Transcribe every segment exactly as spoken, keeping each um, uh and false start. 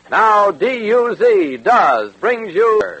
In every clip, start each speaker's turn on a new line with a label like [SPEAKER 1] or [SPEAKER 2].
[SPEAKER 1] Now, D U Z does brings you birds.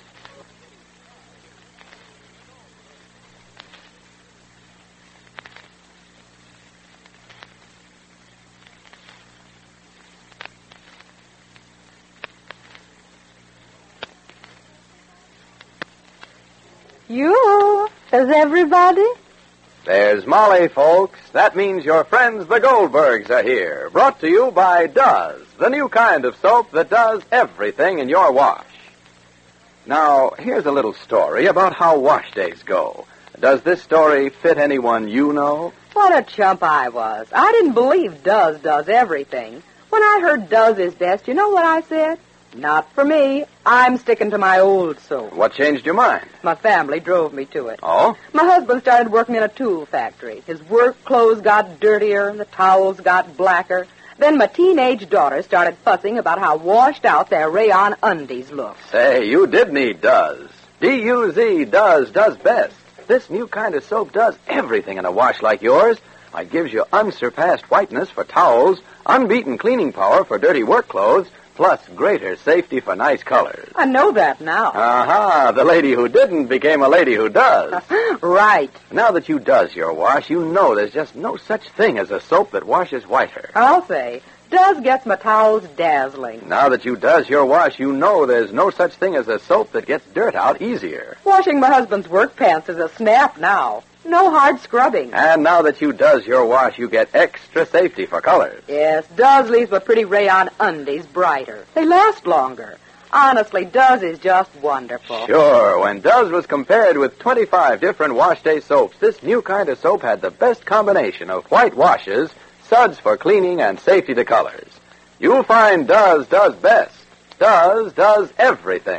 [SPEAKER 2] You? Is everybody?
[SPEAKER 1] There's Molly, folks. That means your friends the Goldbergs are here. Brought to you by Does, the new kind of soap that does everything in your wash. Now, here's a little story about how wash days go. Does this story fit anyone you know?
[SPEAKER 2] What a chump I was. I didn't believe Does does everything. When I heard Does is best, you know what I said? Not for me. I'm sticking to my old soap.
[SPEAKER 1] What changed your mind?
[SPEAKER 2] My family drove me to it.
[SPEAKER 1] Oh?
[SPEAKER 2] My husband started working in a tool factory. His work clothes got dirtier, the towels got blacker. Then my teenage daughter started fussing about how washed out their rayon undies looked.
[SPEAKER 1] Say, you did need Does. D U Z Does does best. This new kind of soap does everything in a wash like yours. It gives you unsurpassed whiteness for towels, unbeaten cleaning power for dirty work clothes, plus greater safety for nice colors.
[SPEAKER 2] I know that now.
[SPEAKER 1] Aha, the lady who didn't became a lady who does.
[SPEAKER 2] Right.
[SPEAKER 1] Now that you does your wash, you know there's just no such thing as a soap that washes whiter.
[SPEAKER 2] I'll say, Does gets my towels dazzling.
[SPEAKER 1] Now that you does your wash, you know there's no such thing as a soap that gets dirt out easier.
[SPEAKER 2] Washing my husband's work pants is a snap now. No hard scrubbing.
[SPEAKER 1] And now that you does your wash, you get extra safety for colors.
[SPEAKER 2] Yes, Does leaves my pretty rayon undies brighter. They last longer. Honestly, Does is just wonderful.
[SPEAKER 1] Sure, when Does was compared with twenty-five different wash day soaps, this new kind of soap had the best combination of white washes, suds for cleaning, and safety to colors. You'll find Does does best. Does does everything.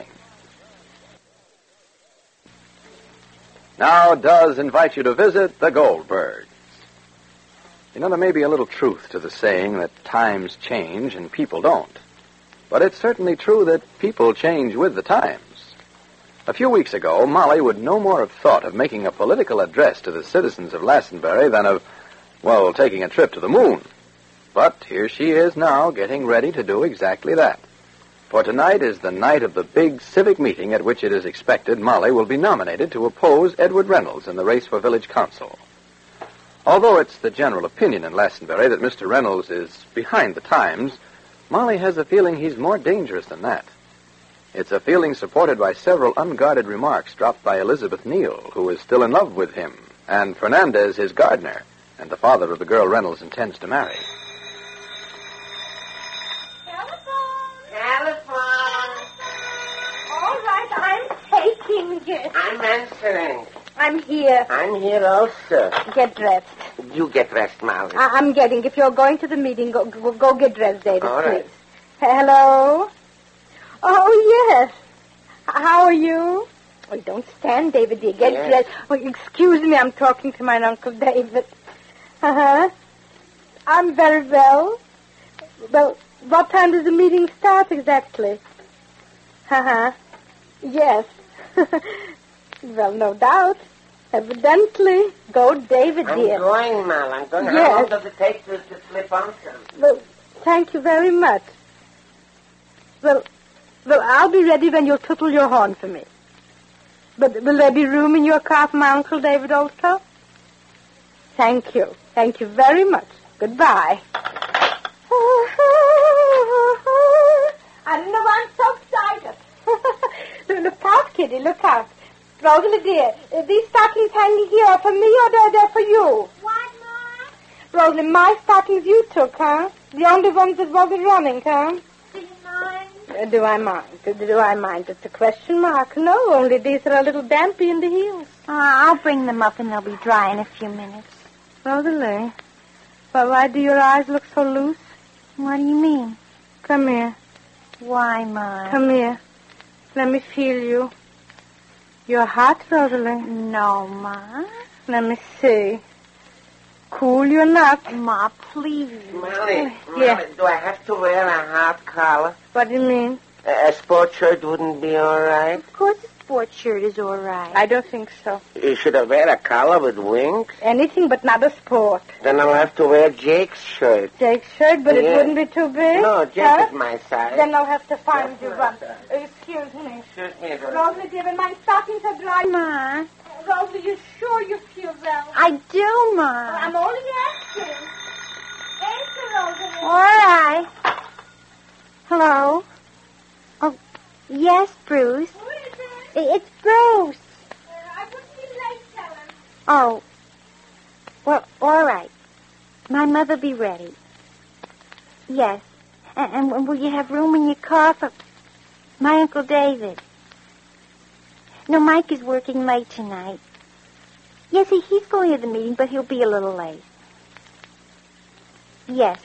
[SPEAKER 1] Now, Does invite you to visit the Goldbergs. You know, there may be a little truth to the saying that times change and people don't. But it's certainly true that people change with the times. A few weeks ago, Molly would no more have thought of making a political address to the citizens of Lassenbury than of, well, taking a trip to the moon. But here she is now, getting ready to do exactly that. For tonight is the night of the big civic meeting at which it is expected Molly will be nominated to oppose Edward Reynolds in the race for village council. Although it's the general opinion in Lassenbury that Mister Reynolds is behind the times, Molly has a feeling he's more dangerous than that. It's a feeling supported by several unguarded remarks dropped by Elizabeth Neal, who is still in love with him, and Fernandez, his gardener, and the father of the girl Reynolds intends to marry.
[SPEAKER 3] Yes.
[SPEAKER 4] I'm answering.
[SPEAKER 3] I'm here.
[SPEAKER 4] I'm here also.
[SPEAKER 3] Get dressed.
[SPEAKER 4] You get dressed, Molly.
[SPEAKER 3] I- I'm getting. If you're going to the meeting, go go, go get dressed, David,
[SPEAKER 4] All right.
[SPEAKER 3] please. Hello? Oh, yes. How are you? Oh, don't stand, David, dear. Get
[SPEAKER 4] Yes.
[SPEAKER 3] dressed. Oh, excuse me, I'm talking to my Uncle David. Uh-huh. I'm very well. Well, what time does the meeting start exactly? Uh-huh. Yes. Well, no doubt. Evidently. Go, David,
[SPEAKER 4] I'm
[SPEAKER 3] dear.
[SPEAKER 4] going, Mal. I'm going.
[SPEAKER 3] Yes.
[SPEAKER 4] How long does it take to, to slip on some?
[SPEAKER 3] Well, thank you very much. Well, well, I'll be ready when you'll tootle your horn for me. But will there be room in your car for my Uncle David also? Thank you. Thank you very much. Goodbye. I don't know why I'm so excited. Look, look out, Kitty, look out. Rosalie, dear, are these stockings hanging here are for me or they're, they're for you?
[SPEAKER 5] What, Mom?
[SPEAKER 3] Rosalie, my stockings you took, huh? The only ones that wasn't running, huh?
[SPEAKER 5] Do you mind?
[SPEAKER 3] Uh, do I mind? Do, do I mind? It's a question mark. No, only these are a little dampy in the heels.
[SPEAKER 5] Uh, I'll bring them up and they'll be dry in a few minutes.
[SPEAKER 3] Rosalie, well, why do your eyes look so loose?
[SPEAKER 5] What do you mean?
[SPEAKER 3] Come here.
[SPEAKER 5] Why, Mom?
[SPEAKER 3] Come here. Let me feel you. You're hot, Rosalie.
[SPEAKER 5] No, Ma.
[SPEAKER 3] Let me see. Cool, you're not.
[SPEAKER 5] Ma, please.
[SPEAKER 4] Molly,
[SPEAKER 3] Yeah.
[SPEAKER 4] Molly, do I have to wear a hot collar?
[SPEAKER 3] What do you mean?
[SPEAKER 4] A, a sport shirt wouldn't be all right?
[SPEAKER 3] Of course,
[SPEAKER 5] sports shirt is all right.
[SPEAKER 3] I don't think so.
[SPEAKER 4] You should have wear a collar with wings.
[SPEAKER 3] Anything but not a sport.
[SPEAKER 4] Then I'll have to wear Jake's shirt.
[SPEAKER 3] Jake's shirt, but
[SPEAKER 4] Yeah.
[SPEAKER 3] it wouldn't be too big?
[SPEAKER 4] No, Jake
[SPEAKER 3] Huh?
[SPEAKER 4] is my size.
[SPEAKER 3] Then I'll have to find
[SPEAKER 4] That's
[SPEAKER 3] you
[SPEAKER 4] my
[SPEAKER 3] one.
[SPEAKER 4] size.
[SPEAKER 3] Excuse me.
[SPEAKER 4] Excuse me, Rosie.
[SPEAKER 3] Rosalie, dear, my stockings are dry.
[SPEAKER 5] Ma.
[SPEAKER 3] Rosalie, you sure you feel well?
[SPEAKER 5] I do,
[SPEAKER 3] Well,
[SPEAKER 5] Ma.
[SPEAKER 3] I'm only asking. Answer, Rosalie.
[SPEAKER 5] All right. Hello? Oh, yes, Bruce.
[SPEAKER 3] Who is it?
[SPEAKER 5] I- It's Bruce.
[SPEAKER 3] Uh, I wouldn't be late, Helen.
[SPEAKER 5] Oh. Well, all right. My mother be ready. Yes. And, and will you have room in your car for my Uncle David? No, Mike is working late tonight. Yes, he, he's going to the meeting, but he'll be a little late. Yes.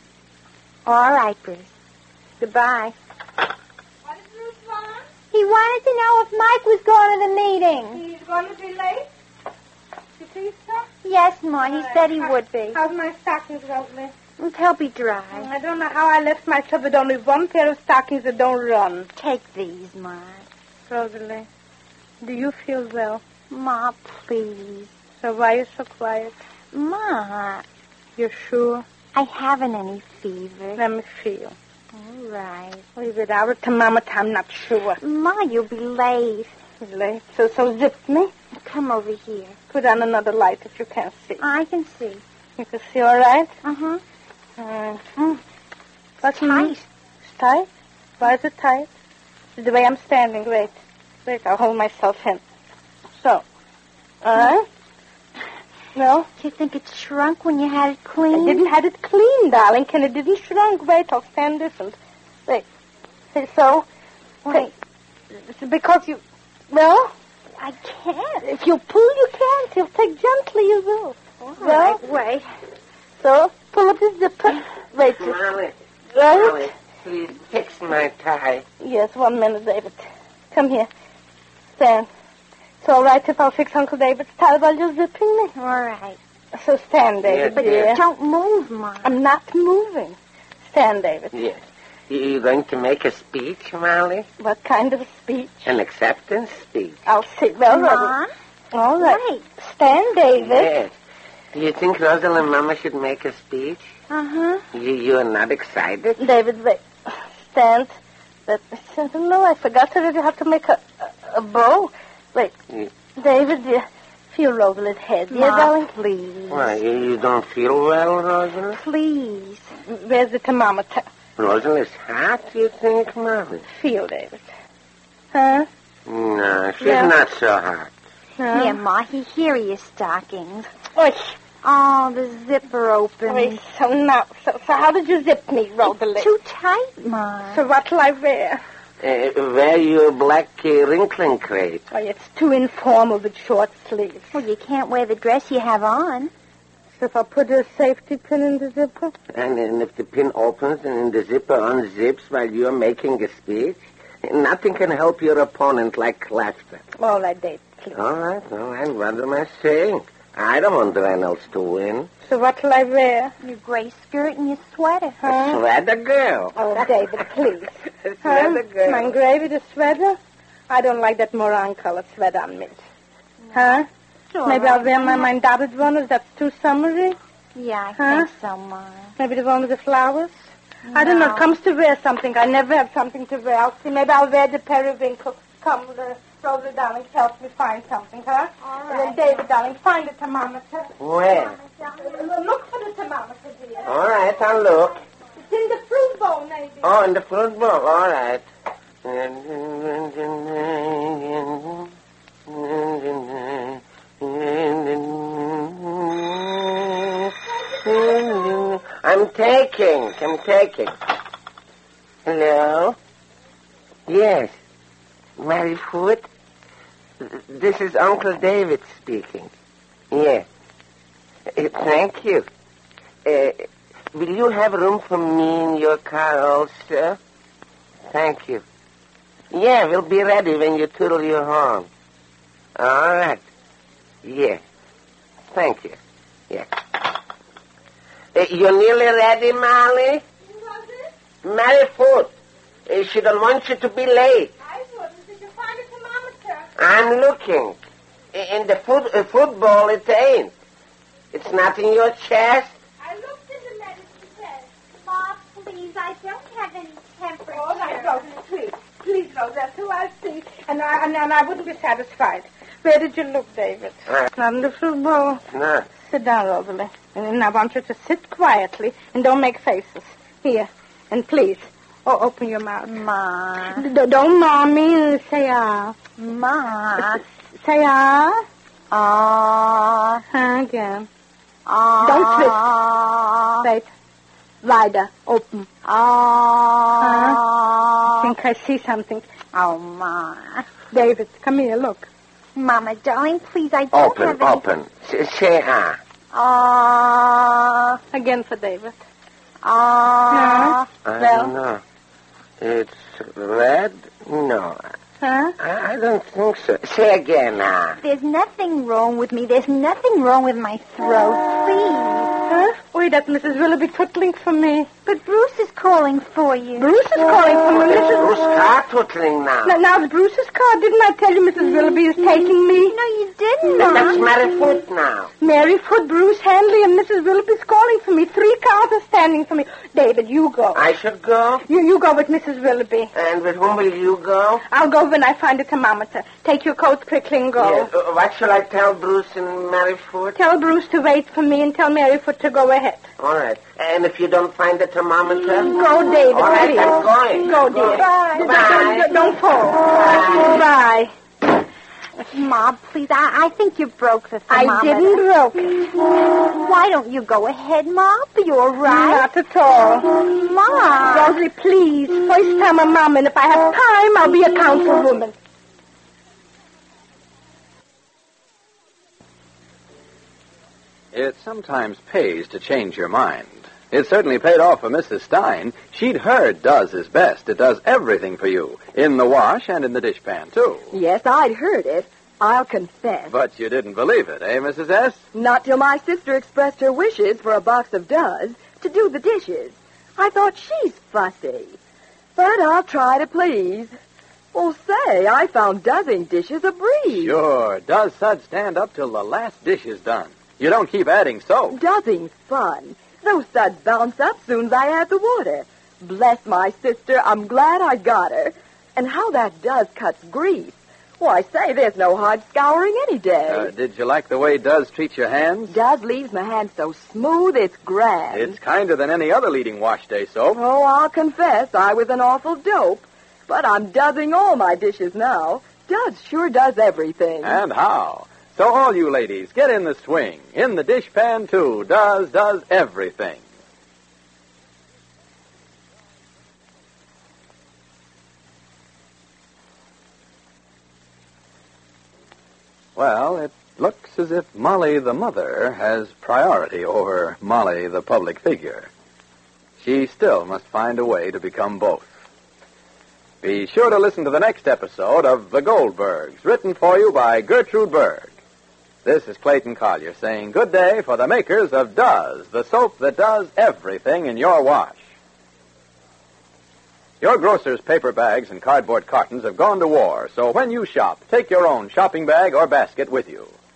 [SPEAKER 5] All right, Bruce. Goodbye.
[SPEAKER 3] What did Bruce want?
[SPEAKER 5] He wanted to know if Mike was going to the meeting.
[SPEAKER 3] He's going to be late? You think so?
[SPEAKER 5] Yes, Ma, he said he would be.
[SPEAKER 3] How's my stockings, Rosalie?
[SPEAKER 5] They'll be dry.
[SPEAKER 3] I don't know how I left myself with only one pair of stockings that don't run.
[SPEAKER 5] Take these, Ma.
[SPEAKER 3] Rosalie, do you feel well?
[SPEAKER 5] Ma, please.
[SPEAKER 3] So why are you so quiet?
[SPEAKER 5] Ma,
[SPEAKER 3] You're sure?
[SPEAKER 5] I haven't any fever.
[SPEAKER 3] Let me feel.
[SPEAKER 5] All right.
[SPEAKER 3] Leave it out to Mama. I'm not sure.
[SPEAKER 5] Ma, you'll be late.
[SPEAKER 3] Late. So, so zip me.
[SPEAKER 5] Come over here.
[SPEAKER 3] Put on another light if you can't see.
[SPEAKER 5] I can see.
[SPEAKER 3] You can see all right?
[SPEAKER 5] Uh-huh.
[SPEAKER 3] Mm-hmm. What's
[SPEAKER 5] tight.
[SPEAKER 3] It's tight? Why is it tight? It's the way I'm standing. Wait. Wait, I'll hold myself in. So. All right? No?
[SPEAKER 5] Do you think it shrunk when you had it
[SPEAKER 3] I
[SPEAKER 5] clean?
[SPEAKER 3] didn't have it clean, darling. Can it didn't shrunk. Wait, I'll stand different. Wait. Say so.
[SPEAKER 5] Wait.
[SPEAKER 3] It's because you... Well,
[SPEAKER 5] I can't.
[SPEAKER 3] if you pull, you can't. You'll take gently, you will.
[SPEAKER 5] All
[SPEAKER 3] Well,
[SPEAKER 5] right, wait.
[SPEAKER 3] So, pull up the zipper. Wait. just-
[SPEAKER 4] Molly,
[SPEAKER 3] Right?
[SPEAKER 4] Molly, please fix my tie.
[SPEAKER 3] Yes, one minute, David. Come here. Stand. It's all right if I'll fix Uncle David's tie while you're zipping me.
[SPEAKER 5] All right.
[SPEAKER 3] So stand, David,
[SPEAKER 4] Yes,
[SPEAKER 3] dear.
[SPEAKER 5] Don't move, Ma.
[SPEAKER 3] I'm not moving. Stand, David.
[SPEAKER 4] Yes. You you going to make a speech, Molly?
[SPEAKER 3] What kind of a speech?
[SPEAKER 4] An acceptance speech?
[SPEAKER 3] I'll sit. Well,
[SPEAKER 5] Ma?
[SPEAKER 3] all right.
[SPEAKER 5] Wait.
[SPEAKER 3] Stand, David.
[SPEAKER 4] Yes. Do you think Rosalind Mama should make a speech?
[SPEAKER 5] Uh-huh.
[SPEAKER 4] You, you are not excited?
[SPEAKER 3] David, wait. Stand. But, I don't know. I forgot that you have to make a, a, a bow. Wait.
[SPEAKER 4] Yeah.
[SPEAKER 3] David, dear. Feel Rosalind's head, dear,
[SPEAKER 5] Ma,
[SPEAKER 3] darling.
[SPEAKER 5] please.
[SPEAKER 4] Why, you you don't feel well, Rosalind?
[SPEAKER 5] Please.
[SPEAKER 3] Where's the thermometer?
[SPEAKER 4] Rosalind is hot, you think, Molly?
[SPEAKER 3] Feel, David. Huh?
[SPEAKER 4] No, she's
[SPEAKER 3] Yeah.
[SPEAKER 4] not so hot.
[SPEAKER 3] Huh?
[SPEAKER 5] Here, Ma, he, here are your stockings.
[SPEAKER 3] Oy.
[SPEAKER 5] Oh, the zipper open.
[SPEAKER 3] Wait, so now, so, so how did you zip me, Rosalind?
[SPEAKER 5] Too tight, Ma.
[SPEAKER 3] So what'll I wear?
[SPEAKER 4] Uh, wear your black uh, wrinkling crepe.
[SPEAKER 3] Oh, it's too informal with short sleeves.
[SPEAKER 5] Well, you can't wear the dress you have on.
[SPEAKER 3] So if I put a safety pin in the zipper?
[SPEAKER 4] And, and if the pin opens and the zipper unzips while you're making a speech, nothing can help your opponent like laughter.
[SPEAKER 3] All right, Dave, please.
[SPEAKER 4] All right, all right. What am I saying? I don't want Reynolds to win.
[SPEAKER 3] So what'll I wear?
[SPEAKER 5] Your gray skirt and your sweater.
[SPEAKER 3] Huh?
[SPEAKER 4] Sweater girl.
[SPEAKER 3] Oh, David, please.
[SPEAKER 4] Sweater girl.
[SPEAKER 3] My gravy, the sweater? I don't like that Moran color sweater on me. Huh?
[SPEAKER 5] All
[SPEAKER 3] Maybe
[SPEAKER 5] right,
[SPEAKER 3] I'll wear my,
[SPEAKER 5] Ma.
[SPEAKER 3] my dotted one. Is that too summery?
[SPEAKER 5] Yeah, I
[SPEAKER 3] Huh?
[SPEAKER 5] think so, Ma.
[SPEAKER 3] Maybe the one with the flowers? I don't know.
[SPEAKER 5] No.
[SPEAKER 3] It comes to wear something. I never have something to wear. I'll see. Maybe I'll wear the periwinkle. Come, the Rosie, darling, help me find something, huh?
[SPEAKER 5] All
[SPEAKER 3] And then David, darling, find the thermometer.
[SPEAKER 4] Where?
[SPEAKER 3] Look for the thermometer, dear.
[SPEAKER 4] All right, I'll look.
[SPEAKER 3] It's in the fruit bowl, maybe.
[SPEAKER 4] Oh, in the fruit bowl. All right. I'm taking. I'm taking. Hello? Yes. Maryfoot? This is Uncle David speaking. Yeah. Uh, thank you. Uh, will you have room for me in your car also? Thank you. Yeah, we'll be ready when you tootle your horn. All right. Yeah. Thank you. Yeah. Uh, you're nearly ready, Molly? Maryfoot. Uh, she don't want you to be late.
[SPEAKER 3] I wouldn't. Did you find a thermometer?
[SPEAKER 4] I'm looking. In the foot, uh, football, it ain't. It's not in your chest.
[SPEAKER 3] I looked in the medicine chest.
[SPEAKER 5] Ma, please, I don't have any temperature.
[SPEAKER 3] Oh, now, Rosalie, please. Please, Rosalie, till I see. And I, and, and I wouldn't be satisfied. Where did you look, David?
[SPEAKER 4] Uh,
[SPEAKER 3] Not in the football.
[SPEAKER 4] No.
[SPEAKER 3] Sit down, Rosalie. And I want you to sit quietly and don't make faces. Here. And please, oh, open your mouth.
[SPEAKER 5] Ma.
[SPEAKER 3] D- don't mommy say ah.
[SPEAKER 5] Ma.
[SPEAKER 3] Say ah.
[SPEAKER 5] Ah.
[SPEAKER 3] Huh, again.
[SPEAKER 5] Ah.
[SPEAKER 3] Don't twist. Wait. Wider. Open.
[SPEAKER 5] Ah.
[SPEAKER 3] I think I see something.
[SPEAKER 5] Oh, Ma.
[SPEAKER 3] David, come here, look.
[SPEAKER 5] Mama, darling, please, I don't
[SPEAKER 4] Open,
[SPEAKER 5] have any...
[SPEAKER 4] open. S- say ah.
[SPEAKER 5] Ah.
[SPEAKER 3] Again for David.
[SPEAKER 5] Ah.
[SPEAKER 4] I
[SPEAKER 3] Well?
[SPEAKER 4] don't know. It's red? No.
[SPEAKER 3] Huh?
[SPEAKER 4] I, I don't think so. Say again, ah.
[SPEAKER 5] There's nothing wrong with me. There's nothing wrong with my throat. Please.
[SPEAKER 3] Huh? Wait, that's Missus Willoughby tootling for me.
[SPEAKER 5] But Bruce is calling for you.
[SPEAKER 3] Bruce is calling for me.
[SPEAKER 4] It's
[SPEAKER 3] Missus
[SPEAKER 4] Bruce car tootling now.
[SPEAKER 3] Now, now it's Bruce's car. Didn't I tell you Missus Willoughby is taking me?
[SPEAKER 5] No, you didn't,
[SPEAKER 4] That- That's
[SPEAKER 5] Ma.
[SPEAKER 4] Mary Foot now.
[SPEAKER 3] Mary Foot, Bruce Handley, and Missus Willoughby's calling for me. Three cars are standing for me. David, you go.
[SPEAKER 4] I should go?
[SPEAKER 3] You you go with Missus Willoughby.
[SPEAKER 4] And with whom will you go?
[SPEAKER 3] I'll go when I find a thermometer. Take your coats quickly and go.
[SPEAKER 4] Yes. Uh, what shall I tell Bruce and Mary Foot?
[SPEAKER 3] Tell Bruce to wait for me and tell Mary Foot to go ahead.
[SPEAKER 4] All right. And if you don't find the thermometer?
[SPEAKER 3] Go, David,
[SPEAKER 4] All right,
[SPEAKER 3] please.
[SPEAKER 4] I'm going.
[SPEAKER 3] Go,
[SPEAKER 4] I'm
[SPEAKER 3] dear.
[SPEAKER 4] going.
[SPEAKER 3] Don't-
[SPEAKER 4] Bye.
[SPEAKER 3] Don't, don't fall.
[SPEAKER 4] Bye.
[SPEAKER 3] Bye.
[SPEAKER 5] Ma, please, I, I think you broke the
[SPEAKER 3] I
[SPEAKER 5] thermometer.
[SPEAKER 3] didn't broke.
[SPEAKER 5] Why don't you go ahead, Ma? Be all right.
[SPEAKER 3] Not at all.
[SPEAKER 5] Ma.
[SPEAKER 3] Rosalie, please. First time a mom, and if I have time, I'll be a councilwoman.
[SPEAKER 1] It sometimes pays to change your mind. It certainly paid off for Missus Stein. She'd heard does his best. It does everything for you, in the wash and in the dishpan, too.
[SPEAKER 2] Yes, I'd heard it. I'll confess.
[SPEAKER 1] But you didn't believe it, eh, Missus S?
[SPEAKER 2] Not till my sister expressed her wishes for a box of Does to do the dishes. I thought she's fussy. But I'll try to please. Well, say, I found dozzing dishes a breeze.
[SPEAKER 1] Sure. Does Sud stand up till the last dish is done? You don't keep adding soap.
[SPEAKER 2] Dozzing's fun. Those suds bounce up soon's I add the water. Bless my sister, I'm glad I got her. And how that Does cuts grease. Why, say, there's no hard scouring any day.
[SPEAKER 1] Uh, did you like the way Does treats your hands?
[SPEAKER 2] Does leaves my hands so smooth, it's grand.
[SPEAKER 1] It's kinder than any other leading wash day soap.
[SPEAKER 2] Oh, I'll confess, I was an awful dope. But I'm dozzing all my dishes now. Does sure does everything.
[SPEAKER 1] And how? So all you ladies, get in the swing. In the dishpan, too. Does does everything. Well, it looks as if Molly the mother has priority over Molly the public figure. She still must find a way to become both. Be sure to listen to the next episode of The Goldbergs, written for you by Gertrude Berg. This is Clayton Collier saying good day for the makers of Does, the soap that does everything in your wash. Your grocer's paper bags and cardboard cartons have gone to war, so when you shop, take your own shopping bag or basket with you.